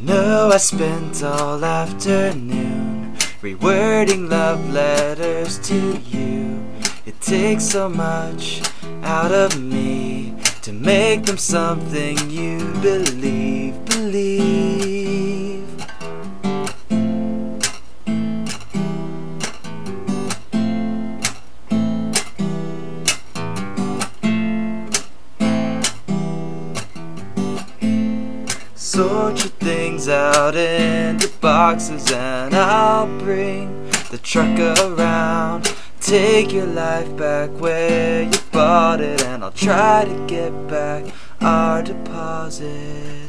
know I spent all afternoon rewording love letters to you. It takes so much out of me to make them something you believe. Sort your things out into boxes and I'll bring the truck around. Take your life back where you bought it, and I'll try to get back our deposit.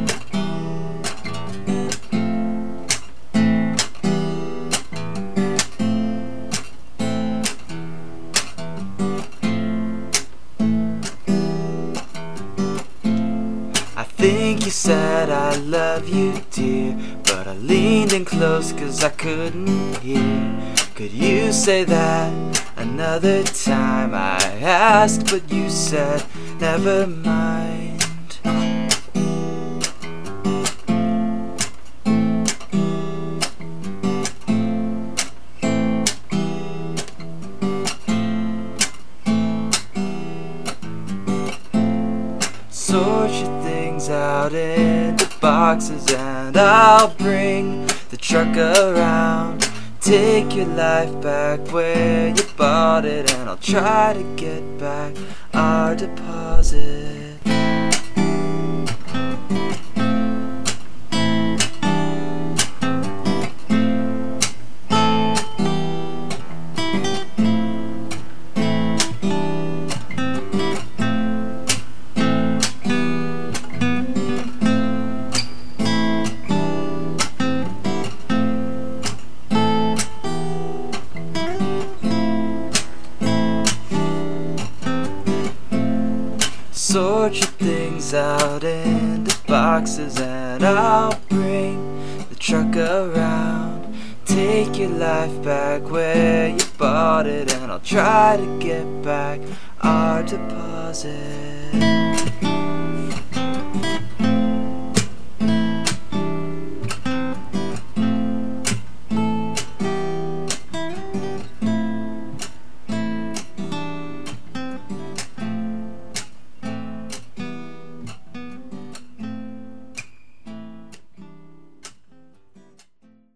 I think you said I love you, dear, but I leaned in close 'cause I couldn't hear. Could you say that another time? I asked, but you said never mind. Sort your things out into boxes and I'll bring the truck around. Take your life back where you bought it, and I'll try to get back our deposit. Sort your things out into boxes and I'll bring the truck around. Take your life back where you bought it, and I'll try to get back our deposit.